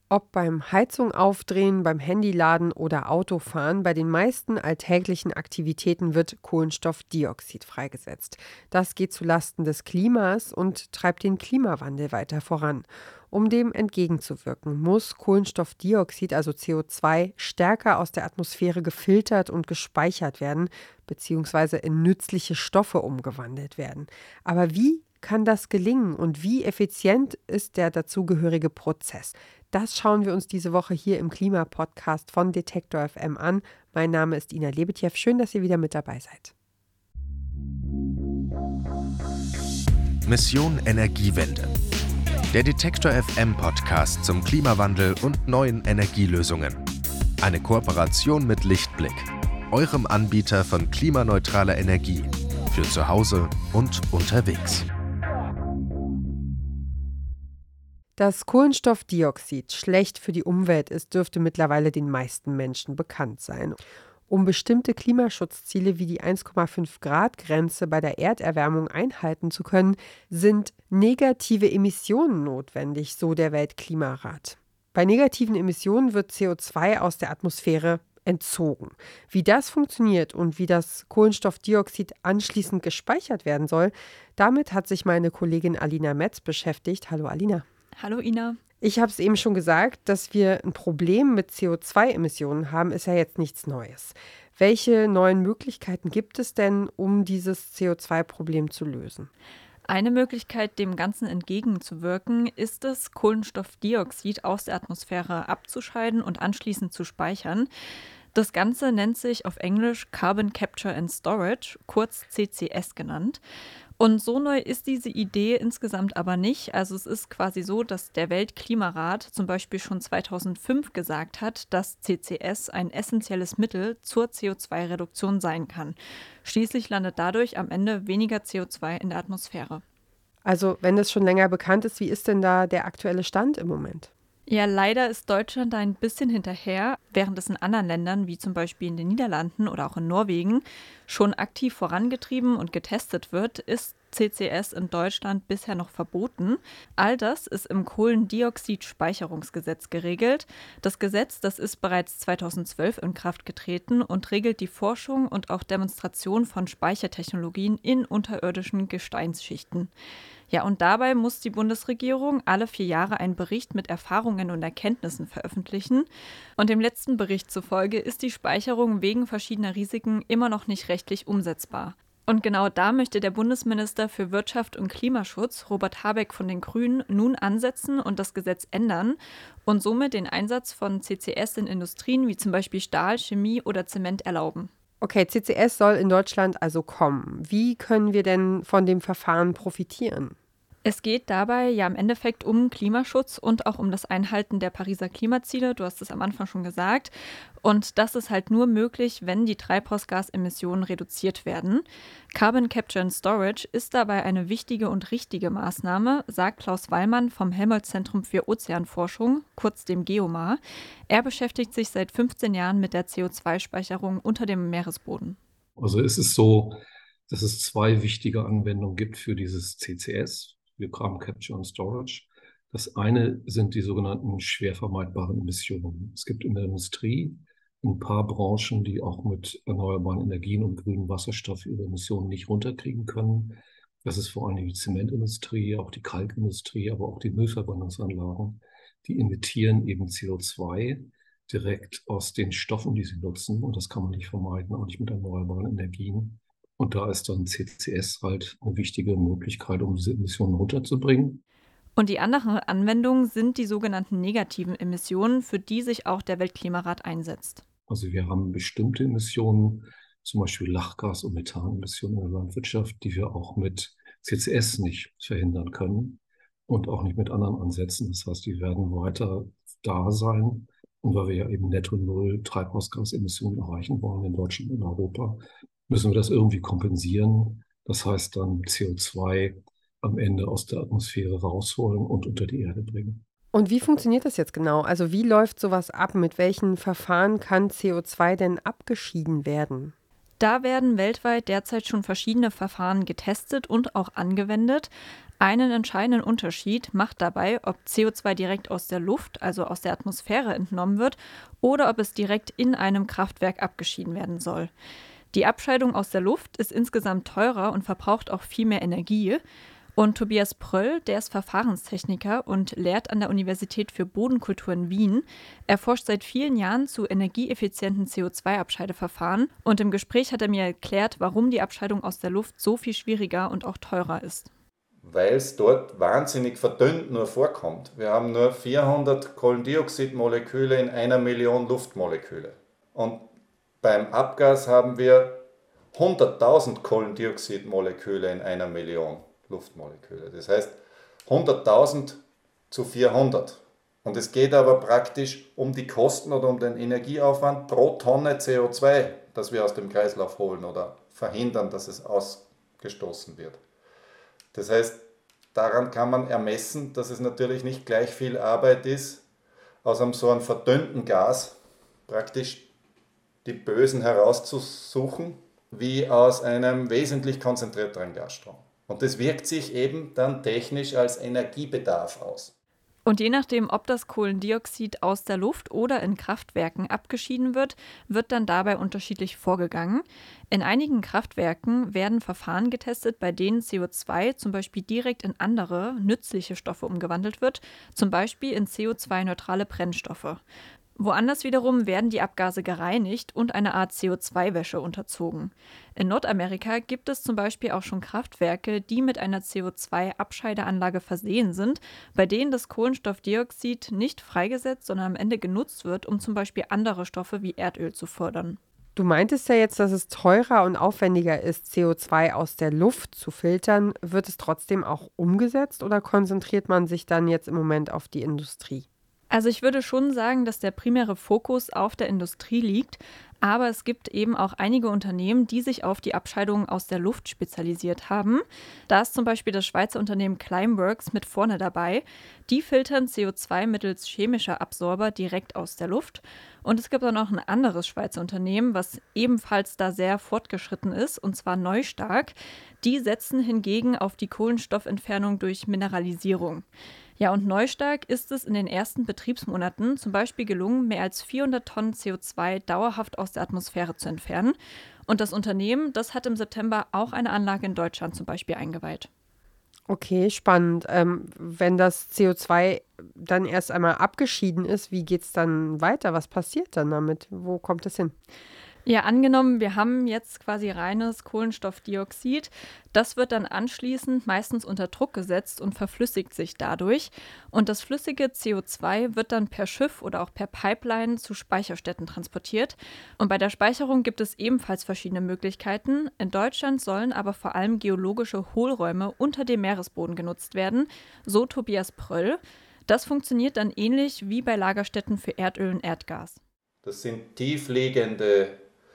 Ob beim Heizung aufdrehen, beim Handyladen oder Autofahren, bei den meisten alltäglichen Aktivitäten wird Kohlenstoffdioxid freigesetzt. Das geht zulasten des Klimas und treibt den Klimawandel weiter voran. Um dem entgegenzuwirken, muss Kohlenstoffdioxid, also CO2, stärker aus der Atmosphäre gefiltert und gespeichert werden, beziehungsweise in nützliche Stoffe umgewandelt werden. Aber wie kann das gelingen und wie effizient ist der dazugehörige Prozess? Das schauen wir uns diese Woche hier im Klimapodcast von Detektor FM an. Mein Name ist Ina Lebetjew. Schön, dass ihr wieder mit dabei seid. Mission Energiewende. Der Detektor FM Podcast zum Klimawandel und neuen Energielösungen. Eine Kooperation mit Lichtblick, eurem Anbieter von klimaneutraler Energie für zu Hause und unterwegs. Dass Kohlenstoffdioxid schlecht für die Umwelt ist, dürfte mittlerweile den meisten Menschen bekannt sein. Um bestimmte Klimaschutzziele wie die 1,5-Grad-Grenze bei der Erderwärmung einhalten zu können, sind negative Emissionen notwendig, so der Weltklimarat. Bei negativen Emissionen wird CO2 aus der Atmosphäre entzogen. Wie das funktioniert und wie das Kohlenstoffdioxid anschließend gespeichert werden soll, damit hat sich meine Kollegin Alina Metz beschäftigt. Hallo Alina. Hallo Ina. Ich habe es eben schon gesagt, dass wir ein Problem mit CO2-Emissionen haben, ist ja jetzt nichts Neues. Welche neuen Möglichkeiten gibt es denn, um dieses CO2-Problem zu lösen? Eine Möglichkeit, dem Ganzen entgegenzuwirken, ist es, Kohlenstoffdioxid aus der Atmosphäre abzuscheiden und anschließend zu speichern. Das Ganze nennt sich auf Englisch Carbon Capture and Storage, kurz CCS genannt. Und so neu ist diese Idee insgesamt aber nicht. Also es ist quasi so, dass der Weltklimarat zum Beispiel schon 2005 gesagt hat, dass CCS ein essentielles Mittel zur CO2-Reduktion sein kann. Schließlich landet dadurch am Ende weniger CO2 in der Atmosphäre. Also wenn das schon länger bekannt ist, wie ist denn da der aktuelle Stand im Moment? Ja, leider ist Deutschland da ein bisschen hinterher, während es in anderen Ländern, wie zum Beispiel in den Niederlanden oder auch in Norwegen, schon aktiv vorangetrieben und getestet wird, ist CCS in Deutschland bisher noch verboten. All das ist im Kohlendioxidspeicherungsgesetz geregelt. Das Gesetz, das ist bereits 2012 in Kraft getreten und regelt die Forschung und auch Demonstration von Speichertechnologien in unterirdischen Gesteinsschichten. Ja, und dabei muss die Bundesregierung alle 4 Jahre einen Bericht mit Erfahrungen und Erkenntnissen veröffentlichen. Und dem letzten Bericht zufolge ist die Speicherung wegen verschiedener Risiken immer noch nicht rechtlich umsetzbar. Und genau da möchte der Bundesminister für Wirtschaft und Klimaschutz, Robert Habeck von den Grünen, nun ansetzen und das Gesetz ändern und somit den Einsatz von CCS in Industrien wie zum Beispiel Stahl, Chemie oder Zement erlauben. Okay, CCS soll in Deutschland also kommen. Wie können wir denn von dem Verfahren profitieren? Es geht dabei ja im Endeffekt um Klimaschutz und auch um das Einhalten der Pariser Klimaziele. Du hast es am Anfang schon gesagt. Und das ist halt nur möglich, wenn die Treibhausgasemissionen reduziert werden. Carbon Capture and Storage ist dabei eine wichtige und richtige Maßnahme, sagt Klaus Wallmann vom Helmholtz-Zentrum für Ozeanforschung, kurz dem GEOMAR. Er beschäftigt sich seit 15 Jahren mit der CO2-Speicherung unter dem Meeresboden. Also es ist so, dass es 2 wichtige Anwendungen gibt für dieses CCS, für Carbon Capture and Storage. Das eine sind die sogenannten schwer vermeidbaren Emissionen. Es gibt in der Industrie ein paar Branchen, die auch mit erneuerbaren Energien und grünem Wasserstoff ihre Emissionen nicht runterkriegen können. Das ist vor allem die Zementindustrie, auch die Kalkindustrie, aber auch die Müllverbrennungsanlagen. Die emittieren eben CO2 direkt aus den Stoffen, die sie nutzen. Und das kann man nicht vermeiden, auch nicht mit erneuerbaren Energien. Und da ist dann CCS halt eine wichtige Möglichkeit, um diese Emissionen runterzubringen. Und die anderen Anwendungen sind die sogenannten negativen Emissionen, für die sich auch der Weltklimarat einsetzt. Also wir haben bestimmte Emissionen, zum Beispiel Lachgas- und Methanemissionen in der Landwirtschaft, die wir auch mit CCS nicht verhindern können und auch nicht mit anderen Ansätzen. Das heißt, die werden weiter da sein. Und weil wir ja eben netto null Treibhausgasemissionen erreichen wollen in Deutschland und Europa, müssen wir das irgendwie kompensieren. Das heißt dann CO2 am Ende aus der Atmosphäre rausholen und unter die Erde bringen. Und wie funktioniert das jetzt genau? Also wie läuft sowas ab? Mit welchen Verfahren kann CO2 denn abgeschieden werden? Da werden weltweit derzeit schon verschiedene Verfahren getestet und auch angewendet. Einen entscheidenden Unterschied macht dabei, ob CO2 direkt aus der Luft, also aus der Atmosphäre entnommen wird, oder ob es direkt in einem Kraftwerk abgeschieden werden soll. Die Abscheidung aus der Luft ist insgesamt teurer und verbraucht auch viel mehr Energie. Und Tobias Pröll, der ist Verfahrenstechniker und lehrt an der Universität für Bodenkultur in Wien. Er forscht seit vielen Jahren zu energieeffizienten CO2-Abscheideverfahren. Und im Gespräch hat er mir erklärt, warum die Abscheidung aus der Luft so viel schwieriger und auch teurer ist. Weil es dort wahnsinnig verdünnt nur vorkommt. Wir haben nur 400 Kohlendioxidmoleküle in 1 Million Luftmoleküle. Und beim Abgas haben wir 100.000 Kohlendioxidmoleküle in 1 Million Luftmoleküle. Das heißt 100.000 zu 400. Und es geht aber praktisch um die Kosten oder um den Energieaufwand pro Tonne CO2, das wir aus dem Kreislauf holen oder verhindern, dass es ausgestoßen wird. Das heißt, daran kann man ermessen, dass es natürlich nicht gleich viel Arbeit ist, aus einem so einem verdünnten Gas praktisch die Bösen herauszusuchen, wie aus einem wesentlich konzentrierteren Gasstrom. Und das wirkt sich eben dann technisch als Energiebedarf aus. Und je nachdem, ob das Kohlendioxid aus der Luft oder in Kraftwerken abgeschieden wird, wird dann dabei unterschiedlich vorgegangen. In einigen Kraftwerken werden Verfahren getestet, bei denen CO2 zum Beispiel direkt in andere, nützliche Stoffe umgewandelt wird, zum Beispiel in CO2-neutrale Brennstoffe. Woanders wiederum werden die Abgase gereinigt und einer Art CO2-Wäsche unterzogen. In Nordamerika gibt es zum Beispiel auch schon Kraftwerke, die mit einer CO2-Abscheideanlage versehen sind, bei denen das Kohlenstoffdioxid nicht freigesetzt, sondern am Ende genutzt wird, um zum Beispiel andere Stoffe wie Erdöl zu fördern. Du meintest ja jetzt, dass es teurer und aufwendiger ist, CO2 aus der Luft zu filtern. Wird es trotzdem auch umgesetzt oder konzentriert man sich dann jetzt im Moment auf die Industrie? Also ich würde schon sagen, dass der primäre Fokus auf der Industrie liegt, aber es gibt eben auch einige Unternehmen, die sich auf die Abscheidung aus der Luft spezialisiert haben. Da ist zum Beispiel das Schweizer Unternehmen Climeworks mit vorne dabei. Die filtern CO2 mittels chemischer Absorber direkt aus der Luft. Und es gibt auch noch ein anderes Schweizer Unternehmen, was ebenfalls da sehr fortgeschritten ist, und zwar Neustark. Die setzen hingegen auf die Kohlenstoffentfernung durch Mineralisierung. Ja, und Neustark ist es in den ersten Betriebsmonaten zum Beispiel gelungen, mehr als 400 Tonnen CO2 dauerhaft aus der Atmosphäre zu entfernen. Und das Unternehmen, das hat im September auch eine Anlage in Deutschland zum Beispiel eingeweiht. Okay, spannend. Wenn das CO2 dann erst einmal abgeschieden ist, wie geht es dann weiter? Was passiert dann damit? Wo kommt es hin? Ja, angenommen, wir haben jetzt quasi reines Kohlenstoffdioxid. Das wird dann anschließend meistens unter Druck gesetzt und verflüssigt sich dadurch. Und das flüssige CO2 wird dann per Schiff oder auch per Pipeline zu Speicherstätten transportiert. Und bei der Speicherung gibt es ebenfalls verschiedene Möglichkeiten. In Deutschland sollen aber vor allem geologische Hohlräume unter dem Meeresboden genutzt werden, so Tobias Pröll. Das funktioniert dann ähnlich wie bei Lagerstätten für Erdöl und Erdgas. Das sind tiefliegende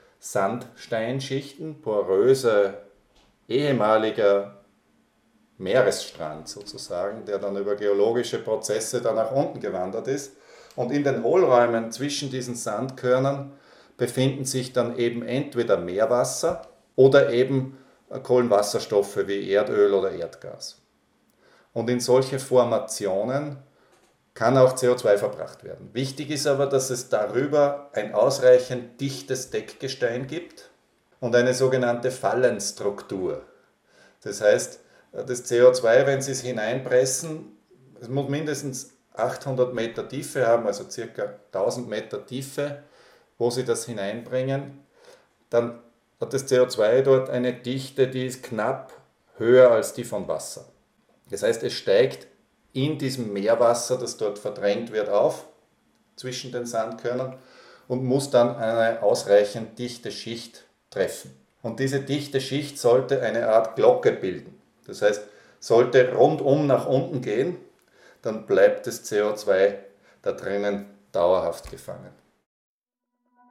Sandsteinschichten, poröser ehemaliger Meeresstrand sozusagen, der dann über geologische Prozesse dann nach unten gewandert ist. Und in den Hohlräumen zwischen diesen Sandkörnern befinden sich dann eben entweder Meerwasser oder eben Kohlenwasserstoffe wie Erdöl oder Erdgas. Und in solche Formationen kann auch CO2 verbracht werden. Wichtig ist aber, dass es darüber ein ausreichend dichtes Deckgestein gibt und eine sogenannte Fallenstruktur. Das heißt, das CO2, wenn Sie es hineinpressen, es muss mindestens 800 Meter Tiefe haben, also ca. 1000 Meter Tiefe, wo Sie das hineinbringen, dann hat das CO2 dort eine Dichte, die ist knapp höher als die von Wasser. Das heißt, es steigt in diesem Meerwasser, das dort verdrängt wird, auf zwischen den Sandkörnern und muss dann eine ausreichend dichte Schicht treffen. Und diese dichte Schicht sollte eine Art Glocke bilden. Das heißt, sollte rundum nach unten gehen, dann bleibt das CO2 da drinnen dauerhaft gefangen.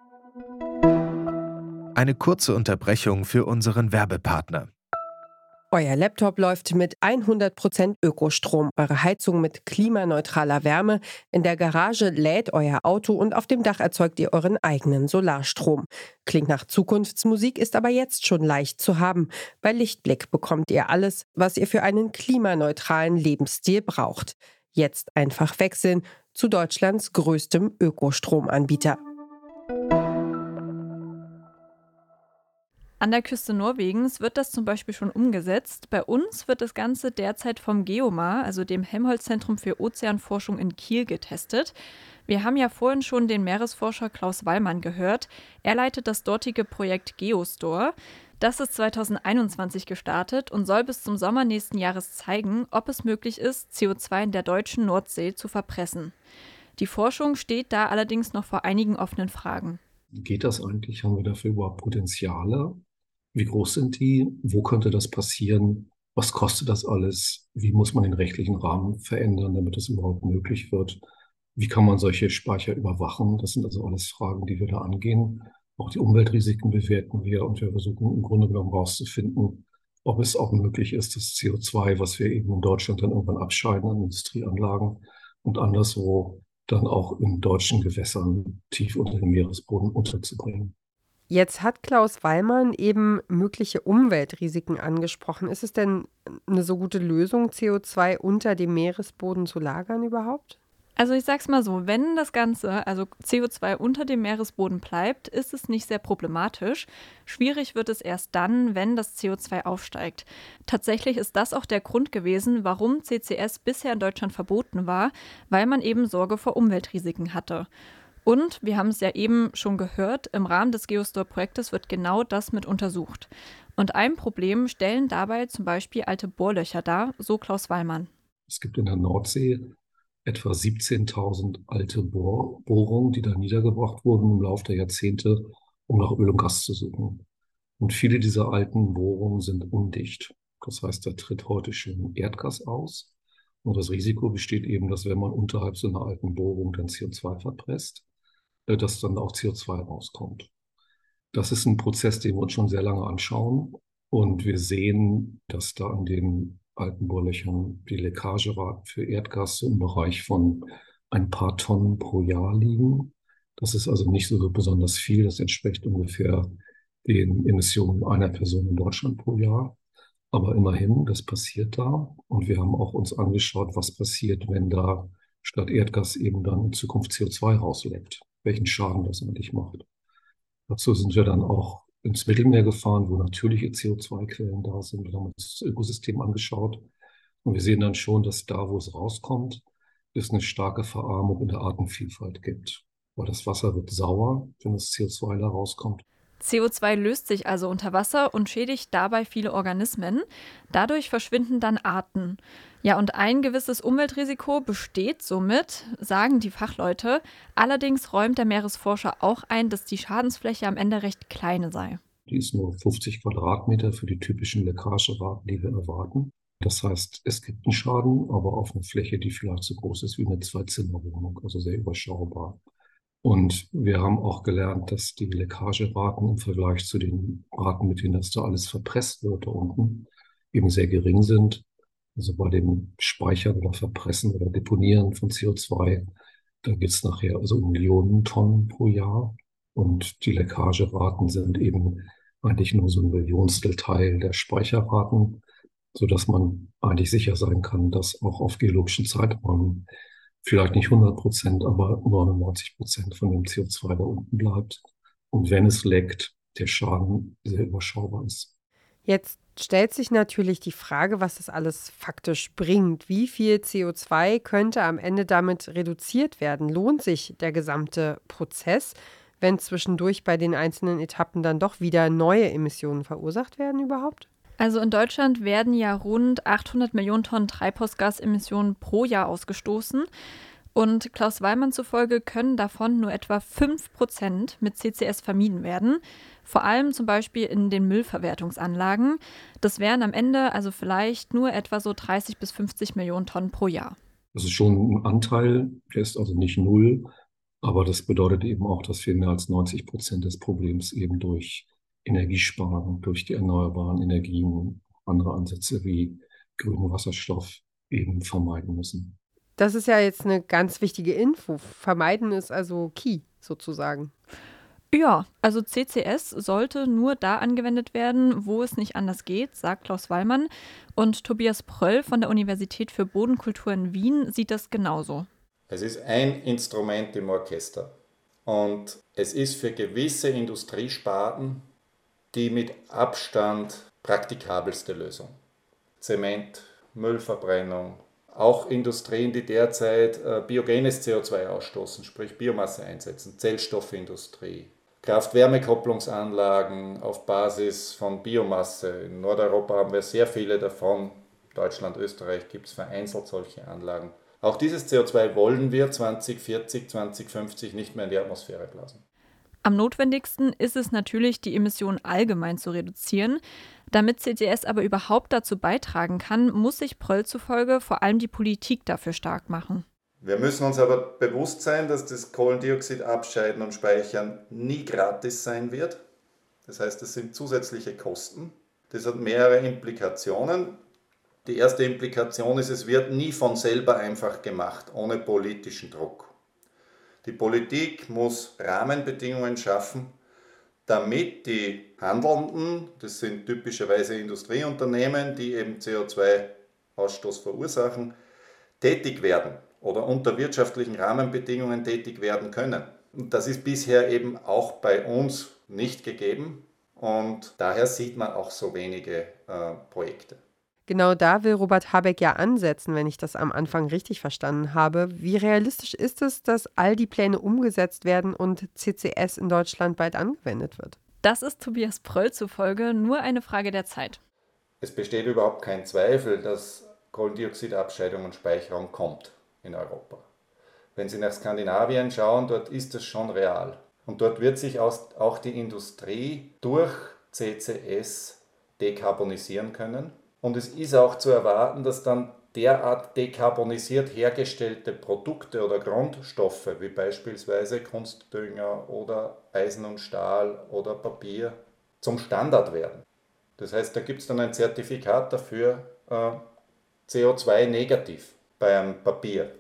Eine kurze Unterbrechung für unseren Werbepartner. Euer Laptop läuft mit 100% Ökostrom, eure Heizung mit klimaneutraler Wärme, in der Garage lädt euer Auto und auf dem Dach erzeugt ihr euren eigenen Solarstrom. Klingt nach Zukunftsmusik, ist aber jetzt schon leicht zu haben. Bei Lichtblick bekommt ihr alles, was ihr für einen klimaneutralen Lebensstil braucht. Jetzt einfach wechseln zu Deutschlands größtem Ökostromanbieter. An der Küste Norwegens wird das zum Beispiel schon umgesetzt. Bei uns wird das Ganze derzeit vom GEOMAR, also dem Helmholtz-Zentrum für Ozeanforschung in Kiel, getestet. Wir haben ja vorhin schon den Meeresforscher Klaus Wallmann gehört. Er leitet das dortige Projekt Geostore. Das ist 2021 gestartet und soll bis zum Sommer nächsten Jahres zeigen, ob es möglich ist, CO2 in der deutschen Nordsee zu verpressen. Die Forschung steht da allerdings noch vor einigen offenen Fragen. Geht das eigentlich? Haben wir dafür überhaupt Potenziale? Wie groß sind die? Wo könnte das passieren? Was kostet das alles? Wie muss man den rechtlichen Rahmen verändern, damit es überhaupt möglich wird? Wie kann man solche Speicher überwachen? Das sind also alles Fragen, die wir da angehen. Auch die Umweltrisiken bewerten wir und wir versuchen im Grunde genommen herauszufinden, ob es auch möglich ist, das CO2, was wir eben in Deutschland dann irgendwann abscheiden an Industrieanlagen und anderswo dann auch in deutschen Gewässern tief unter dem Meeresboden unterzubringen. Jetzt hat Klaus Wallmann eben mögliche Umweltrisiken angesprochen. Ist es denn eine so gute Lösung, CO2 unter dem Meeresboden zu lagern überhaupt? Also ich sag's mal so, wenn das Ganze, also CO2 unter dem Meeresboden bleibt, ist es nicht sehr problematisch. Schwierig wird es erst dann, wenn das CO2 aufsteigt. Tatsächlich ist das auch der Grund gewesen, warum CCS bisher in Deutschland verboten war, weil man eben Sorge vor Umweltrisiken hatte. Und, wir haben es ja eben schon gehört, im Rahmen des Geostore-Projektes wird genau das mit untersucht. Und ein Problem stellen dabei zum Beispiel alte Bohrlöcher dar, so Klaus Wallmann. Es gibt in der Nordsee etwa 17.000 alte Bohrungen, die da niedergebracht wurden im Laufe der Jahrzehnte, um nach Öl und Gas zu suchen. Und viele dieser alten Bohrungen sind undicht. Das heißt, da tritt heute schon Erdgas aus. Und das Risiko besteht eben, dass wenn man unterhalb so einer alten Bohrung dann CO2 verpresst, dass dann auch CO2 rauskommt. Das ist ein Prozess, den wir uns schon sehr lange anschauen. Und wir sehen, dass da an den alten Bohrlöchern die Leckageraten für Erdgas so im Bereich von ein paar Tonnen pro Jahr liegen. Das ist also nicht so besonders viel. Das entspricht ungefähr den Emissionen einer Person in Deutschland pro Jahr. Aber immerhin, das passiert da. Und wir haben auch uns angeschaut, was passiert, wenn da statt Erdgas eben dann in Zukunft CO2 rausleckt. Welchen Schaden das eigentlich macht. Dazu sind wir dann auch ins Mittelmeer gefahren, wo natürliche CO2-Quellen da sind. Wir haben uns das Ökosystem angeschaut. Und wir sehen dann schon, dass da, wo es rauskommt, es eine starke Verarmung in der Artenvielfalt gibt. Weil das Wasser wird sauer, wenn das CO2 da rauskommt. CO2 löst sich also unter Wasser und schädigt dabei viele Organismen. Dadurch verschwinden dann Arten. Ja, und ein gewisses Umweltrisiko besteht somit, sagen die Fachleute. Allerdings räumt der Meeresforscher auch ein, dass die Schadensfläche am Ende recht kleine sei. Die ist nur 50 Quadratmeter für die typischen Leckageraten, die wir erwarten. Das heißt, es gibt einen Schaden, aber auf einer Fläche, die vielleicht so groß ist wie eine Zwei-Zimmer-Wohnung, also sehr überschaubar. Und wir haben auch gelernt, dass die Leckageraten im Vergleich zu den Raten, mit denen das da alles verpresst wird da unten, eben sehr gering sind. Also bei dem Speichern oder Verpressen oder Deponieren von CO2, da geht es nachher also um Millionen Tonnen pro Jahr. Und die Leckageraten sind eben eigentlich nur so ein Millionstel Teil der Speicherraten, sodass man eigentlich sicher sein kann, dass auch auf geologischen Zeiträumen vielleicht nicht 100%, aber 99% von dem CO2 da unten bleibt. Und wenn es leckt, der Schaden sehr überschaubar ist. Jetzt stellt sich natürlich die Frage, was das alles faktisch bringt. Wie viel CO2 könnte am Ende damit reduziert werden? Lohnt sich der gesamte Prozess, wenn zwischendurch bei den einzelnen Etappen dann doch wieder neue Emissionen verursacht werden überhaupt? Also in Deutschland werden ja rund 800 Millionen Tonnen Treibhausgasemissionen pro Jahr ausgestoßen. Und Klaus Wallmann zufolge können davon nur etwa 5% mit CCS vermieden werden. Vor allem zum Beispiel in den Müllverwertungsanlagen. Das wären am Ende also vielleicht nur etwa so 30 bis 50 Millionen Tonnen pro Jahr. Das ist schon ein Anteil, der ist also nicht null. Aber das bedeutet eben auch, dass wir mehr als 90% des Problems eben durch Energiesparen, durch die erneuerbaren Energien andere Ansätze wie grünen Wasserstoff eben vermeiden müssen. Das ist ja jetzt eine ganz wichtige Info. Vermeiden ist also key sozusagen. Ja, also CCS sollte nur da angewendet werden, wo es nicht anders geht, sagt Klaus Wallmann. Und Tobias Pröll von der Universität für Bodenkultur in Wien sieht das genauso. Es ist ein Instrument im Orchester und es ist für gewisse Industriesparten die mit Abstand praktikabelste Lösung. Zement, Müllverbrennung, auch Industrien, die derzeit biogenes CO2 ausstoßen, sprich Biomasse einsetzen, Zellstoffindustrie, Kraft-Wärme-Kopplungsanlagen auf Basis von Biomasse. In Nordeuropa haben wir sehr viele davon. Deutschland, Österreich gibt es vereinzelt solche Anlagen. Auch dieses CO2 wollen wir 2040, 2050 nicht mehr in die Atmosphäre blasen. Am notwendigsten ist es natürlich, die Emissionen allgemein zu reduzieren. Damit CCS aber überhaupt dazu beitragen kann, muss sich Pröll zufolge vor allem die Politik dafür stark machen. Wir müssen uns aber bewusst sein, dass das Kohlendioxid abscheiden und speichern nie gratis sein wird. Das heißt, es sind zusätzliche Kosten. Das hat mehrere Implikationen. Die erste Implikation ist, es wird nie von selber einfach gemacht, ohne politischen Druck. Die Politik muss Rahmenbedingungen schaffen, damit die Handelnden, das sind typischerweise Industrieunternehmen, die eben CO2-Ausstoß verursachen, tätig werden oder unter wirtschaftlichen Rahmenbedingungen tätig werden können. Und das ist bisher eben auch bei uns nicht gegeben und daher sieht man auch so wenige Projekte. Genau da will Robert Habeck ja ansetzen, wenn ich das am Anfang richtig verstanden habe. Wie realistisch ist es, dass all die Pläne umgesetzt werden und CCS in Deutschland bald angewendet wird? Das ist Tobias Pröll zufolge nur eine Frage der Zeit. Es besteht überhaupt kein Zweifel, dass Kohlendioxidabscheidung und Speicherung kommt in Europa. Wenn Sie nach Skandinavien schauen, dort ist es schon real. Und dort wird sich auch die Industrie durch CCS dekarbonisieren können. Und es ist auch zu erwarten, dass dann derart dekarbonisiert hergestellte Produkte oder Grundstoffe, wie beispielsweise Kunstdünger oder Eisen und Stahl oder Papier, zum Standard werden. Das heißt, da gibt es dann ein Zertifikat dafür, CO2-negativ beim Papier.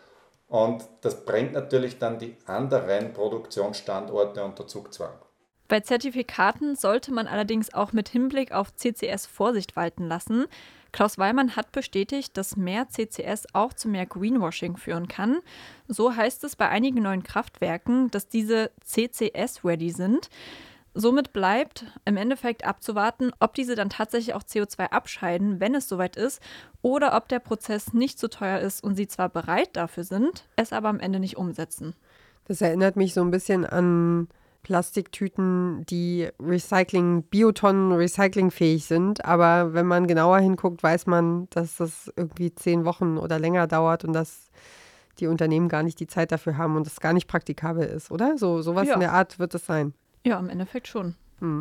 Und das bringt natürlich dann die anderen Produktionsstandorte unter Zugzwang. Bei Zertifikaten sollte man allerdings auch mit Hinblick auf CCS Vorsicht walten lassen. Klaus Wallmann hat bestätigt, dass mehr CCS auch zu mehr Greenwashing führen kann. So heißt es bei einigen neuen Kraftwerken, dass diese CCS-ready sind. Somit bleibt im Endeffekt abzuwarten, ob diese dann tatsächlich auch CO2 abscheiden, wenn es soweit ist, oder ob der Prozess nicht zu teuer ist und sie zwar bereit dafür sind, es aber am Ende nicht umsetzen. Das erinnert mich so ein bisschen an Plastiktüten, die Biotonnen recyclingfähig sind. Aber wenn man genauer hinguckt, weiß man, dass das irgendwie 10 Wochen oder länger dauert und dass die Unternehmen gar nicht die Zeit dafür haben und das gar nicht praktikabel ist, oder? Sowas in der Art wird es sein. Ja, im Endeffekt schon.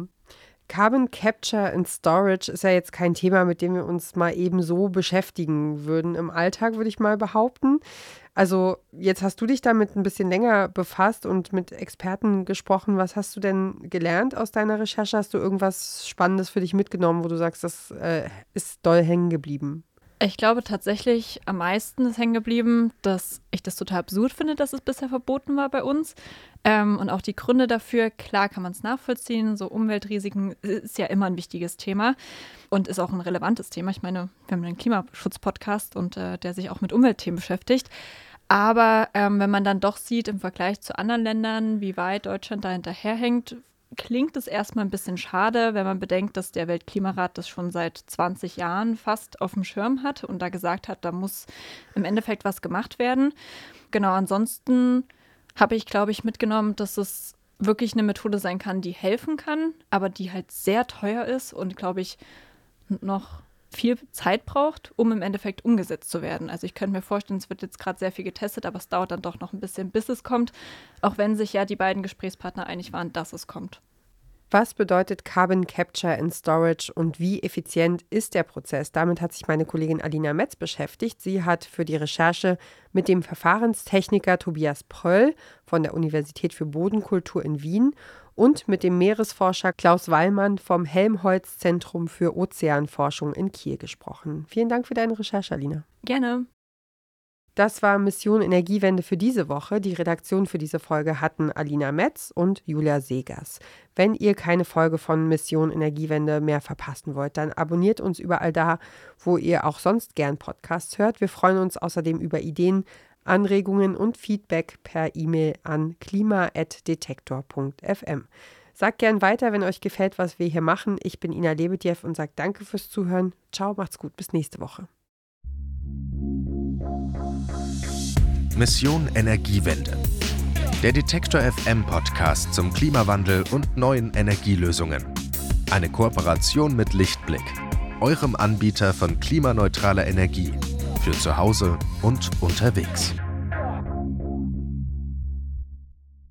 Carbon Capture and Storage ist ja jetzt kein Thema, mit dem wir uns mal eben so beschäftigen würden im Alltag, würde ich mal behaupten. Also jetzt hast du dich damit ein bisschen länger befasst und mit Experten gesprochen. Was hast du denn gelernt aus deiner Recherche? Hast du irgendwas Spannendes für dich mitgenommen, wo du sagst, das ist doll hängen geblieben? Ich glaube tatsächlich, am meisten ist hängen geblieben, dass ich das total absurd finde, dass es bisher verboten war bei uns. Und auch die Gründe dafür, klar kann man es nachvollziehen. So Umweltrisiken ist ja immer ein wichtiges Thema und ist auch ein relevantes Thema. Ich meine, wir haben einen Klimaschutz-Podcast und der sich auch mit Umweltthemen beschäftigt. Aber wenn man dann doch sieht, im Vergleich zu anderen Ländern, wie weit Deutschland da hinterherhängt, klingt es erstmal ein bisschen schade, wenn man bedenkt, dass der Weltklimarat das schon seit 20 Jahren fast auf dem Schirm hat und da gesagt hat, da muss im Endeffekt was gemacht werden. Genau, ansonsten habe ich, glaube ich, mitgenommen, dass es wirklich eine Methode sein kann, die helfen kann, aber die halt sehr teuer ist und, glaube ich, noch viel Zeit braucht, um im Endeffekt umgesetzt zu werden. Also ich könnte mir vorstellen, es wird jetzt gerade sehr viel getestet, aber es dauert dann doch noch ein bisschen, bis es kommt, auch wenn sich ja die beiden Gesprächspartner einig waren, dass es kommt. Was bedeutet Carbon Capture and Storage und wie effizient ist der Prozess? Damit hat sich meine Kollegin Alina Metz beschäftigt. Sie hat für die Recherche mit dem Verfahrenstechniker Tobias Pröll von der Universität für Bodenkultur in Wien und mit dem Meeresforscher Klaus Wallmann vom Helmholtz-Zentrum für Ozeanforschung in Kiel gesprochen. Vielen Dank für deine Recherche, Alina. Gerne. Das war Mission Energiewende für diese Woche. Die Redaktion für diese Folge hatten Alina Metz und Julia Segers. Wenn ihr keine Folge von Mission Energiewende mehr verpassen wollt, dann abonniert uns überall da, wo ihr auch sonst gern Podcasts hört. Wir freuen uns außerdem über Ideen, Anregungen und Feedback per E-Mail an klima@detektor.fm. Sagt gern weiter, wenn euch gefällt, was wir hier machen. Ich bin Ina Lebedjew und sage danke fürs Zuhören. Ciao, macht's gut, bis nächste Woche. Mission Energiewende. Der Detektor FM Podcast zum Klimawandel und neuen Energielösungen. Eine Kooperation mit Lichtblick, eurem Anbieter von klimaneutraler Energie für zu Hause und unterwegs.